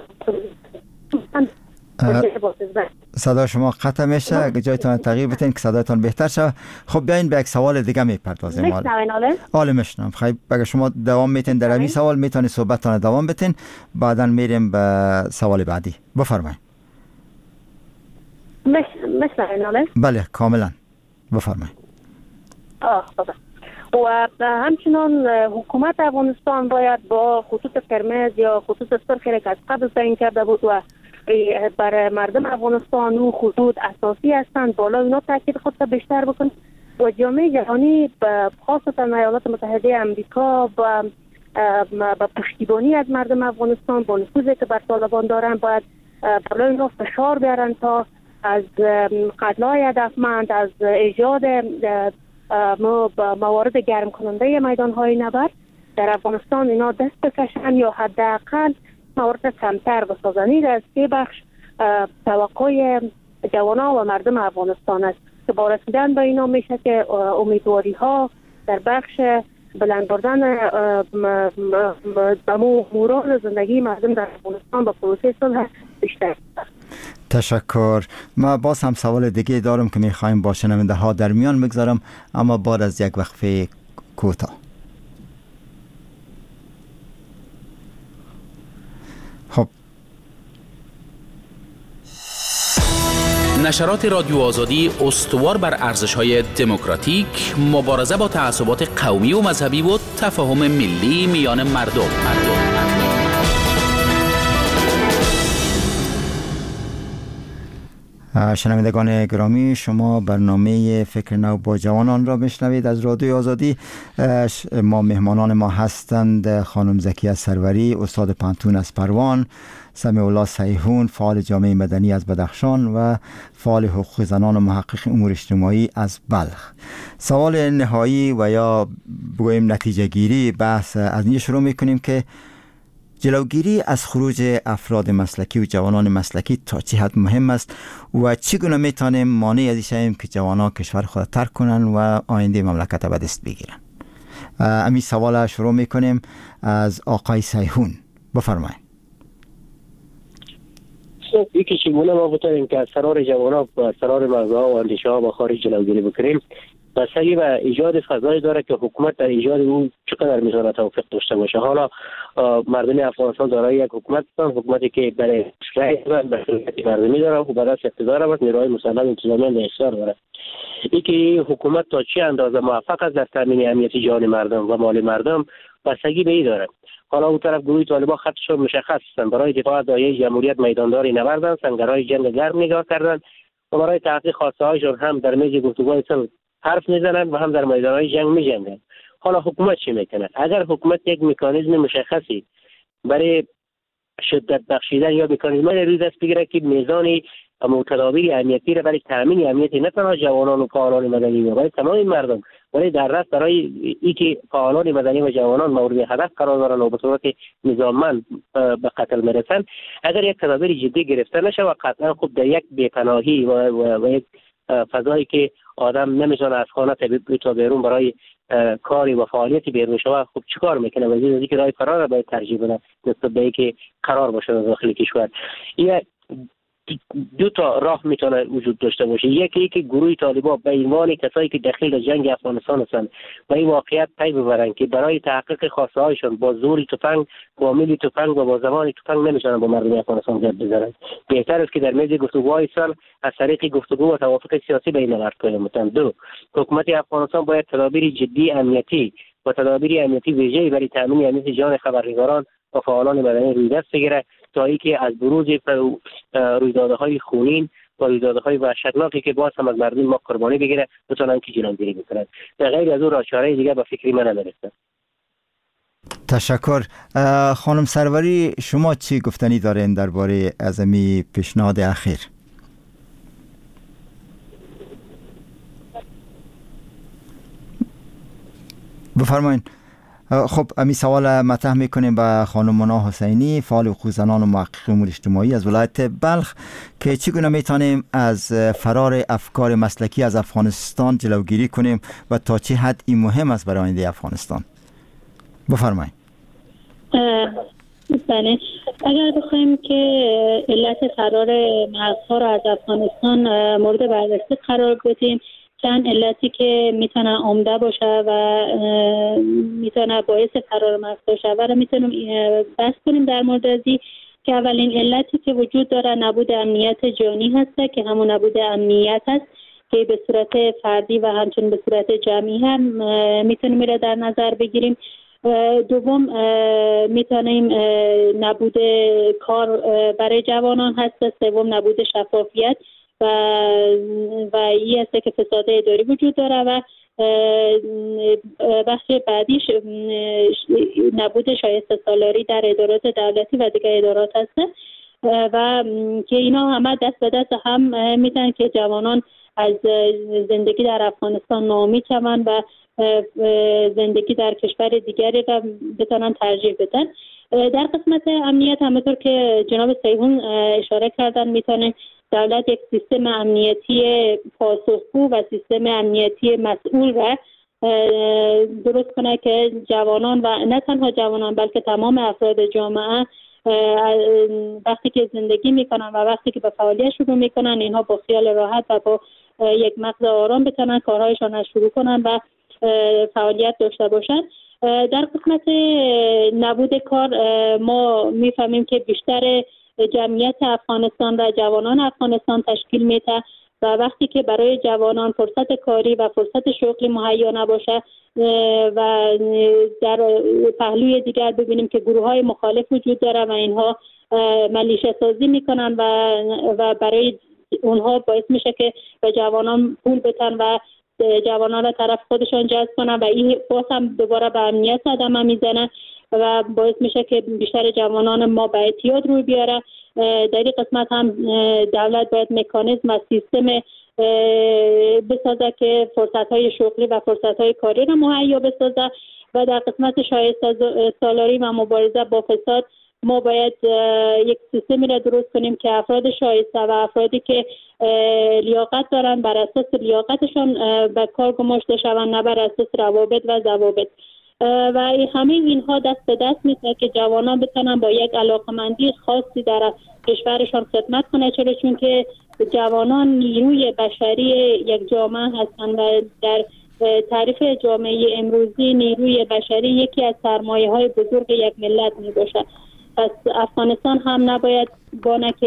صدا شما قطع میشه، اگه جایتان تغییر بتین که صدایتان بهتر شه. خب بیاین به یک سوال دیگه میپردازیم. حالا میشنم. خیلی اگه شما دوام میتین در همین سوال میتونید صحبتتان دوام بتین، بعدا میریم به سوال بعدی. بفرمایید. بله کاملا بفرمایید. و همچنان حکومت افغانستان باید با خطوط قرمز یا خطوط سرخی که از قبل تعیین کرده بود و برای مردم افغانستان و خطوط اساسی هستند بالا اینا تاکید خود را بیشتر بکن و جامعه جهانی خاصتا ایالات متحده امریکا با پشتیبانی از مردم افغانستان با نفوذی که بر طالبان دارن باید بالا اینا فشار بیارن تا از قتل‌های هدفمند، از ایجاد موارد گرم کننده میدان‌های نبرد در افغانستان اینا دست بکشن یا حداقل موارد کمتر بسازن. این از سه بخش توقع جوانان و مردم افغانستان است که با رسیدن به اینا میشه که امیدواری ها در بخش بلند بردن مورال زندگی مردم در افغانستان با پروسه صلح بیشتر. تشکر. ما باز هم سوال دیگه دارم که میخوایم با شنونده ها در میان بگذارم، اما بعد از یک وقفه کوتاه. خب نشرات رادیو آزادی استوار بر ارزش‌های دموکراتیک، مبارزه با تعصبات قومی و مذهبی و تفاهم ملی میان مردم. شنوندگان گرامی، شما برنامه فکر نو با جوانان را میشنوید از رادیو آزادی. مهمانان ما هستند خانم زکیه سروری، استاد پانتون از پروان، سمیع الله سیحون، فعال جامعه مدنی از بدخشان و فعال حقوق زنان و محقق امور اجتماعی از بلخ. سوال نهایی و یا بگوییم نتیجه گیری بحث از این شروع میکنیم که جلوگیری از خروج افراد مسلکی و جوانان مسلکی تا چه حد مهم است و چگونه میتونیم مانع از این شویم که جوانان کشور خود ترک کنن و آینده مملکت به دست بگیرن. امی سوال شروع میکنیم از آقای سیحون. بفرمایید. یکی چگونه ما بتونیم که از فرار جوانان و از فرار مغزها و اندیشه ها با خارج جلوگیری بکنیم؟ بستگی به ایجاد فضایی داره که حکومت در ایجاد اون چقدر میتونه توفیق داشته باشه. حالا مردم افغانستان دارای یک حکومت هستند، حکومتی که برای رأی به مردمی داره و بعد از اقتدار هم نیروهای مسلح انتظامی احصار داره. اینکه حکومت تا چه اندازه موفق است در تامین امنیت جان مردم و مال مردم بستگی به این داره. حالا اون طرف گروه طالبان خطشون مشخص هستند، برای دفاع از دایره جمهوریت میدانداری نبردند، سنگرهای جنگ گرم نگاه کردند و برای تحقیق خواسته هایشون هم در میز گفتگوهای صلح حرف میزنن و هم در میدانهای جنگ میجنگن. حالا حکومت چی میکنه؟ اگر حکومت یک مکانیزم مشخصی برای شدت بخشیدن یا مکانیزمی روی دست بگیره که میزان تدابیر امنیتی را برای تامین امنیت نه تنها جوانان و فعالان مدنی بلکه تمام مردم، ولی در رأس برای اینکه فعالان مدنی و جوانان مورد هدف قرار دارن و به صورت نظاممند به قتل میرسن، اگر یک تدابیر جدی گرفته نشه و قطعا خب در یک بی‌پناهی و یک فضایی که آدم نمیتونه از خانه تا بیرون برای کاری و فعالیتی بیرون شود، خب چیکار میکنه؟ وزیر از اینکه راه فرار را باید ترجیح بده نسبت به اینکه قرار باشه در داخل کشور. دو تا راه میتونه وجود داشته باشه. یکی که گروه طالبان به عنوان کسایی که داخل جنگ افغانستان هستند و این واقعیت پی ببرن که برای تحقیق خواسته هایشون با زور تفنگ، با میل تفنگ و با زمان تفنگ نمیتونن با مردم افغانستان گرد بزنن. بهتر است که در میز گفتگوهای صلح از طریق گفتگو و توافق سیاسی بین مردم کنند. دو، حکومت افغانستان باید تدابیر جدی امنیتی و تدابیر امنیتی ویژه‌ای برای تامین امنیت جان خبرنگاران و فعالان مدنی روی دست بگیره تا اینکه از بروز رویدادهای خونین و رویدادهای وحشتناکی که باز هم از مردم ما قربانی بگیره بتونن که جلوگیری بکنن. در غیر از اون راه چاره دیگه به فکری من نمیرسه. تشکر. خانم سروری، شما چی گفتنی دارین درباره از این پیشنهاد اخیر؟ بفرمایید. خب امی سوال مطرح میکنیم به خانم منا حسینی، فعال حقوق زنان و محقق امور اجتماعی از ولایت بلخ، که چگونه میتونیم از فرار افکار مسلکی از افغانستان جلوگیری کنیم و تا چه حد این مهم است برای آینده افغانستان. بفرمایید. بله، اگر بخوایم که علت فرار مغزها را از افغانستان مورد بررسی قرار بدیم، چند علتی که میتونه عمده باشه و میتونه باعث فرار مغزها شود و میتونیم بحث کنیم در مورد ازی که اولین علتی که وجود داره نبود امنیت جانی هست که همون نبود امنیت هست که به صورت فردی و همچنین به صورت جمعی هم میتونیم میره در نظر بگیریم. دوم میتونیم نبود کار برای جوانان هست. سوم نبود شفافیت و این است که فساد اداری وجود داره و بخش بعدیش نبود شایسته سالاری در ادارات دولتی و دیگر ادارات هست و که اینا همه دست به دست هم میتونن که جوانان از زندگی در افغانستان ناامید شوند و زندگی در کشور دیگری را بتونن ترجیح بدن. در قسمت امنیت همونطور که جناب سیهون اشاره کردن میتونه دولت یک سیستم امنیتی پاسخگو و سیستم امنیتی مسئول را درست کنه که جوانان و نه تنها جوانان بلکه تمام افراد جامعه وقتی که زندگی میکنن و وقتی که به فعالیت شروع میکنن اینها با خیال راحت و با یک مغز آرام بتونن کارهایشان را شروع کنن و فعالیت داشته باشن. در قسمت نبود کار ما میفهمیم که بیشتر جمعیت افغانستان را جوانان افغانستان تشکیل میده و وقتی که برای جوانان فرصت کاری و فرصت شغلی مهیا نباشه و در پهلوی دیگر ببینیم که گروه های مخالف وجود داره و اینها ملیشه سازی میکنن و برای اونها باعث میشه که به جوانان پول بدن و جوانان را طرف خودشان جذب کنن و این باز هم دوباره به امنیت صدمه میزنه و باعث میشه که بیشتر جوانان ما به اعتیاد روی بیاره. در این قسمت هم دولت باید مکانیزم و سیستم بسازه که فرصت‌های شغلی و فرصت‌های کاری را مهیا بسازه و در قسمت شایسته سالاری و مبارزه با فساد ما باید یک سیستمی را درست کنیم که افراد شایسته و افرادی که لیاقت دارن بر اساس لیاقتشان به کار گماشته شوند، نه بر اساس روابط و ضوابط. و همه اینها دست به دست میشه که جوانان بتونن با یک علاقمندی خاصی در کشورشان خدمت کنه، چون که جوانان نیروی بشری یک جامعه هستند و در تعریف جامعه امروزی نیروی بشری یکی از سرمایه‌های بزرگ یک ملت میباشه. پس افغانستان هم نباید بانه که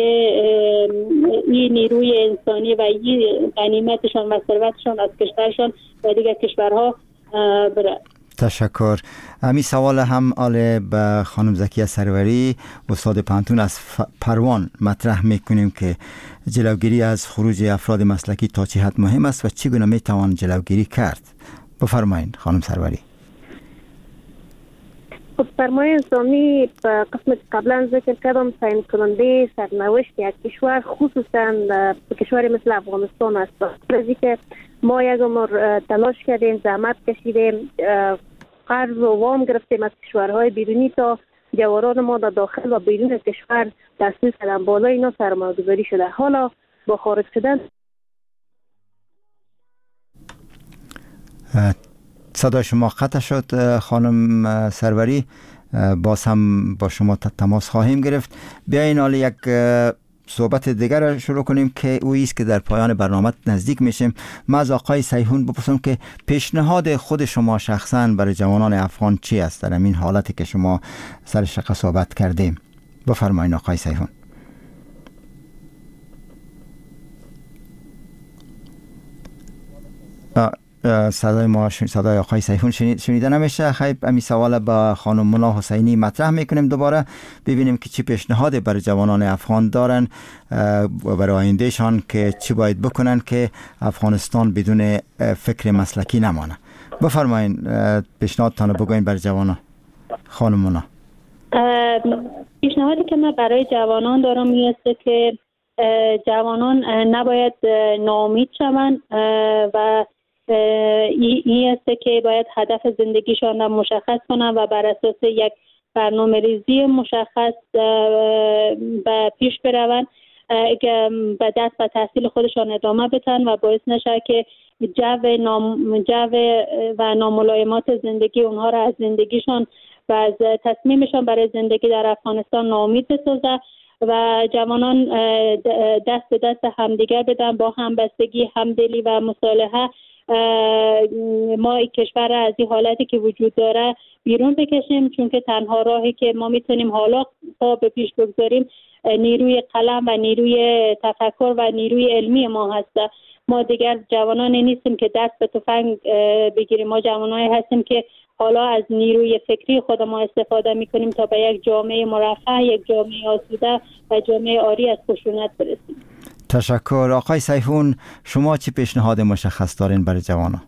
این نیروی انسانی و این غنیمتشان و ثروتشان از کشورشان و دیگر کشورها بره. تشکر. امی سوال هم آله به خانم زکیه سروری استاد پانتون از پروان مطرح میکنیم که جلوگیری از خروج افراد مسلکی تا چه حد مهم است و چگونه میتوان جلوگیری کرد؟ بفرمایید خانم سروری. خب سرمایه انسانی به قسمت قبلا ذکر کردم تعیین کننده سرنوشت یک کشور خصوصا کشوری مثل افغانستان است. از اینکه ما یک عمر تلاش کردیم، زحمت کشیدیم، قرض و وام گرفتیم از کشورهای بیرونی تا جوانان ما در داخل و بیرون کشور تحصیل کردن. بالا اینا سرمایه‌گذاری شده. حالا با خارج شدن صدای شما قطع شد خانم سروری، باز هم با شما تماس خواهیم گرفت. بیاین حالا یک صحبت دیگر را شروع کنیم که او است که در پایان برنامه نزدیک میشیم. من از آقای سیهون بپرسم که پیشنهاد خود شما شخصا برای جوانان افغان چی است در این حالتی که شما سر شقه صحبت کردیم؟ بفرمایید آقای سیهون. صدای ما صدای آقای سیهون شنیده نمیشه. خیلی امی سوال با خانم ملا حسینی مطرح میکنیم دوباره ببینیم که چی پیشنهاد برای جوانان افغان دارن برای آیندهشان که چی باید بکنن که افغانستان بدون فکر مسلکی نمانه. بفرمایید پیشنهادتان رو بگوین برای جوانان خانم ملا. پیشنهادی که من برای جوانان دارم این است که جوانان نباید ناامید شوند و این است که باید هدف زندگیشان را مشخص کنند و بر اساس یک برنامه ریزی مشخص به پیش بروند، به دست و تحصیل خودشان ادامه بدن و باعث نشه که جو و ناملایمات زندگی اونها را از زندگیشان و از تصمیمشان برای زندگی در افغانستان ناامید بسازه و جوانان دست به دست همدیگر بدن با همبستگی، همدلی و مصالحه ما کشور را از این حالتی که وجود داره بیرون بکشیم، چون که تنها راهی که ما میتونیم حالا تا به پیش بگذاریم نیروی قلم و نیروی تفکر و نیروی علمی ما هست. ما دیگر جوانانی نیستیم که دست به تفنگ بگیریم، ما جوانانی هستیم که حالا از نیروی فکری خود ما استفاده میکنیم تا به یک جامعه مرفه، یک جامعه آسوده و جامعه عاری از خشونت برسیم. تشکر. آقای سیهون شما چی پیشنهاد مشخص دارین برای جوانان؟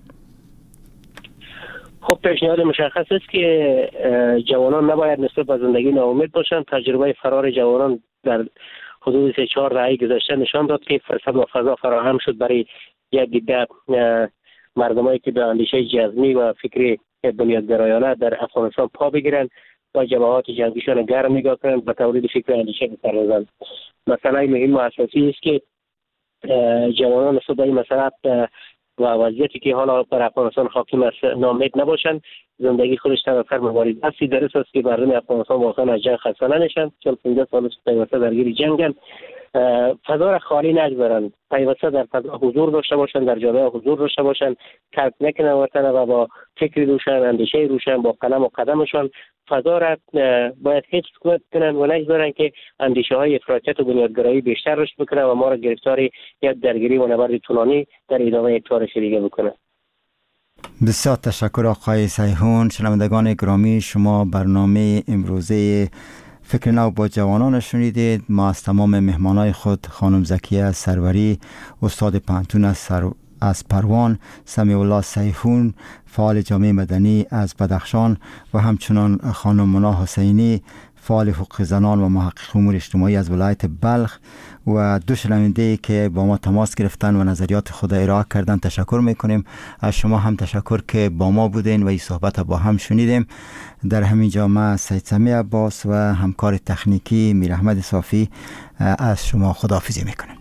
خب پیشنهاد مشخص است که جوانان نباید نسبت به زندگی ناامید باشند. تجربه فرار جوانان در حدود 3-4 دهه گذشته نشان داد که فرصت و فضا فراهم شد برای یک عده مردمایی که به اندیشه جزمی و فکری بنیادگرایانه در افغانستان پا بگیرن و جماعات جنگیشان گرم نگاه کنند و تولید فکر اندیشه بپردازند. مسئله مهم و اساسی است که جوانان نسبت به این مسئله و وضعیتی که حالا بر افغانستان حاکم است ناامید نباشند. زندگی خودش طرفدار مبارزه است. درست است که مردم افغانستان واقعا از جنگ خسته نشن، چون 15 سال پیوسته درگیر جنگن. فضا را خالی نگذارند، پیوسته در فضا حضور داشته باشند، در جامعه حضور داشته باشند، ترک نکنند وطن و با فکری روشن، اندیشه روشن، با قلم و قدمشان فضا را باید حفظ کنند و نگذارند که اندیشه های افراطیت و بنیادگرایی بیشتر رشد بکنند و ما را گرفتار یک درگیری و نبرد طولانی در ادامه یک تاریخ دیگه بکنند. بسیار تشکر آقای سیحون. شنوندگان گرامی، شما برنامه امروزه فکر نو با جوانان شنیدید. ما از تمام مهمانای خود، خانم زکیه سروری، استاد پانتون از پروان، سمیع الله سیحون فعال جامعه مدنی از بدخشان و همچنان خانم منا حسینی فعال حقوق زنان و محقق امور اجتماعی از ولایت بلخ و دو شنونده که با ما تماس گرفتن و نظریات خود ارائه کردن تشکر میکنیم. از شما هم تشکر که با ما بودین و این صحبت با هم شنیدیم. در همین جا من سید سمیع عباس و همکار تکنیکی میر احمد صافی از شما خداحافظی میکنیم.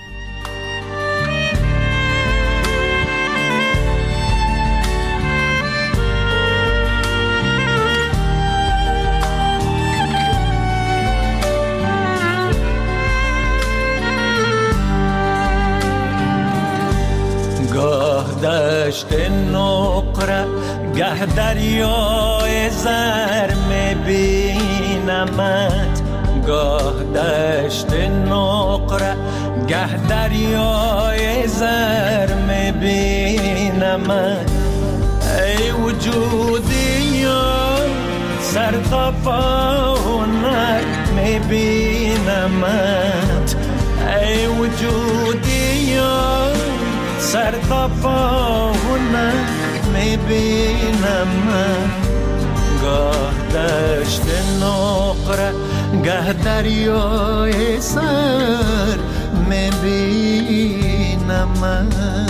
دشت نقره گه دریای زر میبینمت، گاه دشت نقره گه دریای زر میبینمت. ای وجودی یا سر تا پا هنر میبینمت، ای وجودی یا سر تا پا هنر میبینم من. گاه دشت نقره گه دریای سر میبینم من.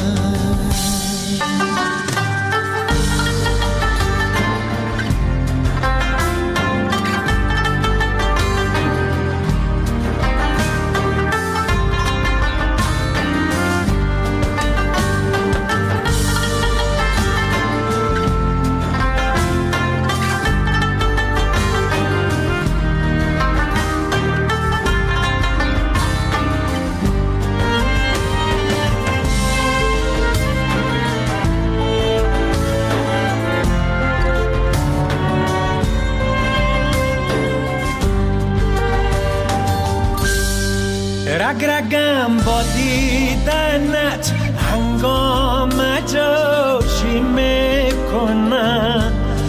رگرگم با دیدنت هنگام جوشی میکنم،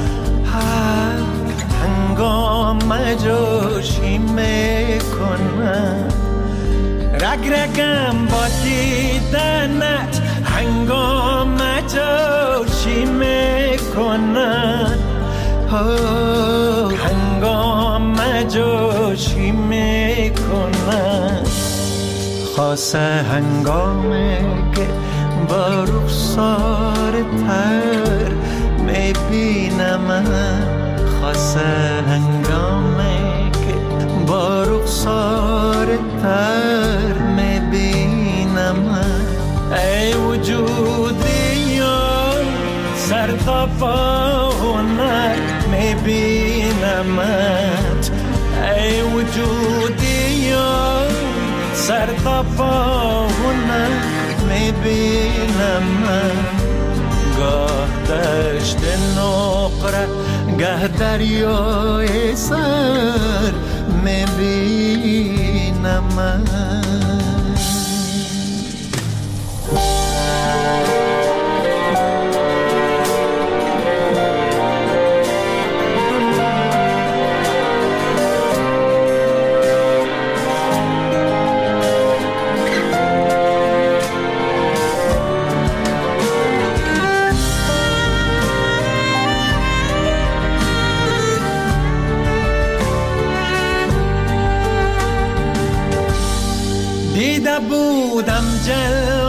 هنگام جوشی میکنم. رگرگم با دیدنت هنگام جوشی میکنم، هنگام جوشی میکنم. خاصه هنگامی که با رخسار تر میبینم، خاصه هنگامی که با رخسار تر میبینم. ای وجودی یا سر تا پا هنر میبینمت، ای وجودی یا سر تا پا هنر میبینم. گاه دشت نقره گه دریای سر میبینم. دیده بودم جل